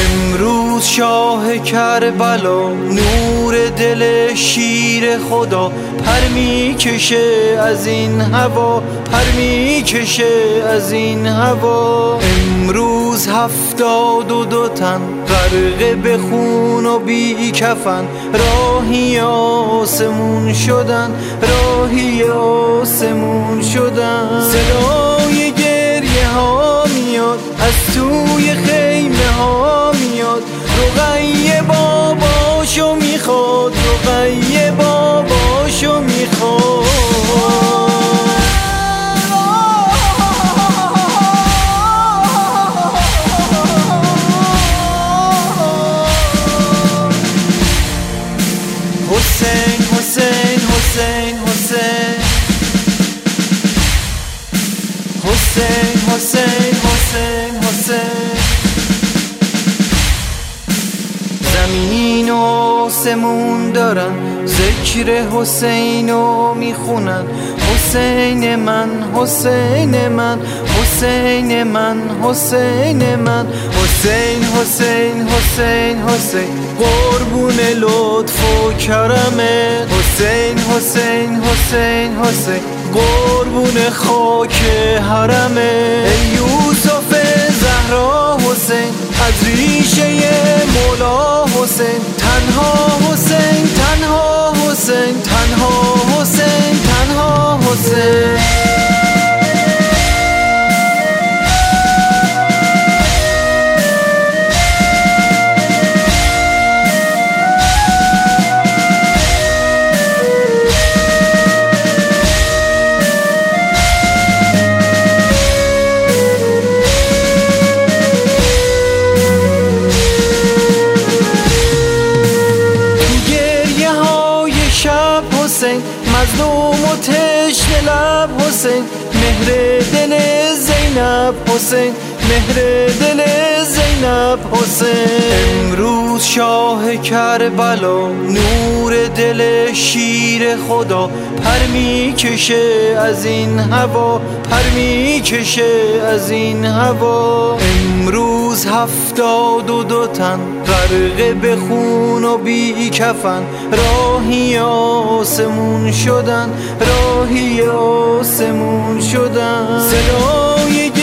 امروز شاه کربلا نور دل شیر خدا پر میکشه از این هوا، پر میکشه از این هوا. امروز 72 تن غرقه به خون و بی کفن راهی آسمون شدن، راهی آسمون شدن. صدای گریه ها میاد از توی خیمه ها میاد، رقیه باباشو میخواد، رقیه باباشو میخواد. حسین حسین حسین حسین حسین حسین حسین حسین. زمین و آسمون دارن ذکر حسینو میخونن. حسین من، حسین من، حسین من، حسین من. حسین حسین حسین حسین قربون لطف و کرمت. حسین حسین حسین حسین قربون خاک حرمت. ای یوسف زهرا حسین از ریشه مولا حسین. تنها حسین، تنها حسین، تنها حسین، تنها حسین. حسین مظلوم و تشنه لب حسین، مهر دل زینب حسین، مهر دل زینب حسین. امروز شاه کربلا نور دل شیر خدا پر میکشه از این هوا، پر میکشه از این هوا. امروز 72 تن غرقه به خون و بی کفن راهی آسمون شدن، راهی آسمون شدن. صدای